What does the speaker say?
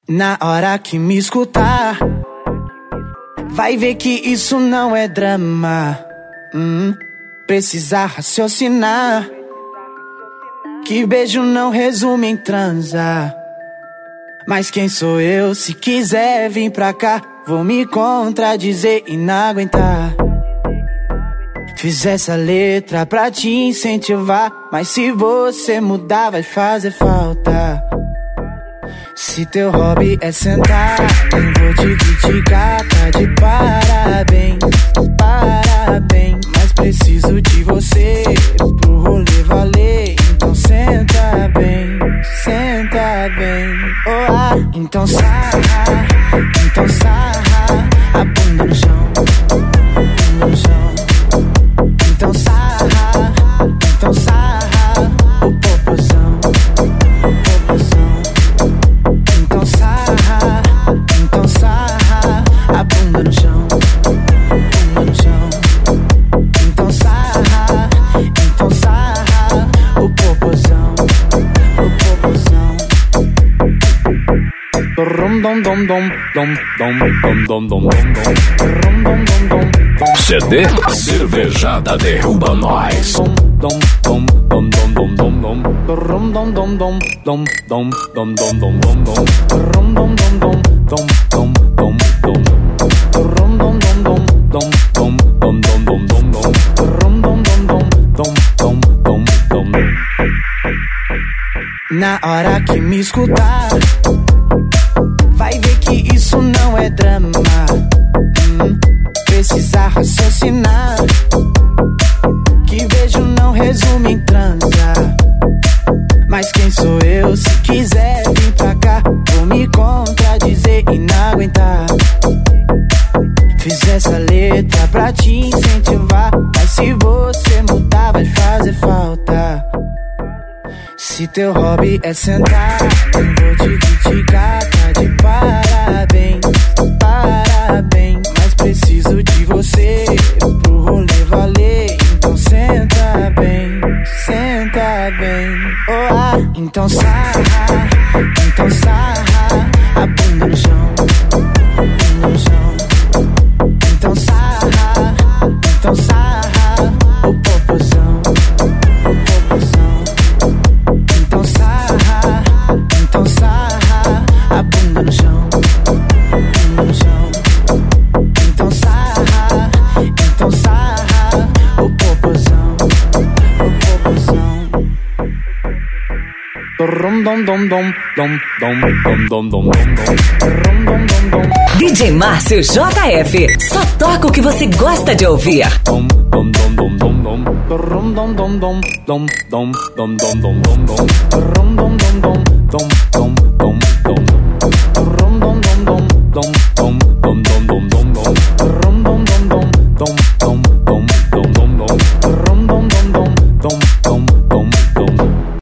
Na hora que me escutar, vai ver que isso não é drama. Precisa raciocinar, que beijo não resume em transar. Mas quem sou eu? Se quiser vir pra cá, vou me contradizer e não aguentar. Fiz essa letra pra te incentivar, mas se você mudar vai fazer falta. Se teu hobby é sentar, nem vou te criticar, tá de parabéns, parabéns. Mas preciso de você pro rolê valer. Então senta bem, oh, ah. Então sarra a bunda no chão, bunda no chão. Então sarra o popozão, o popozão. Então sarra a bunda no chão, bunda no chão. Então sarra o popozão, o popozão. Dom dom dom dom dom dom dom dom dom. CD Cervejada derruba nós. Dom dom dom dom dom dom dom. Dom dom dom dom dom dom dom dom dom dom dom. Dom dom dom dom dom dom dom dom. Dom dom dom dom dom dom dom dom dom dom. Dom dom dom dom dom dom dom dom. Na hora que me escutar, vai ver que isso não é drama. Precisa raciocinar, que beijo não resume em transar. Mas quem sou eu? Se quiser vir pra cá, vou me contradizer e não aguentar. Fiz essa letra pra te incentivar, mas se você mudar vai fazer falta. Se teu hobby é sentar, nem vou te criticar, tá de parabéns, parabéns. Mas preciso de você pro rolê valer. Então senta bem, oh, ah. Então sarra a bunda no chão, bunda no chão. Então sarra o popozão, o popozão. Então sarra a bunda no chão, bunda no chão. Então sarra o popozão, o popozão. Dom dom dom dom dom dom dom dom dom. DJ Márcio JF, só toca o que você gosta de ouvir. Dom dom dom dom dom dom. Dom dom dom dom dom dom dom dom dom dom. Dom dom dom dom.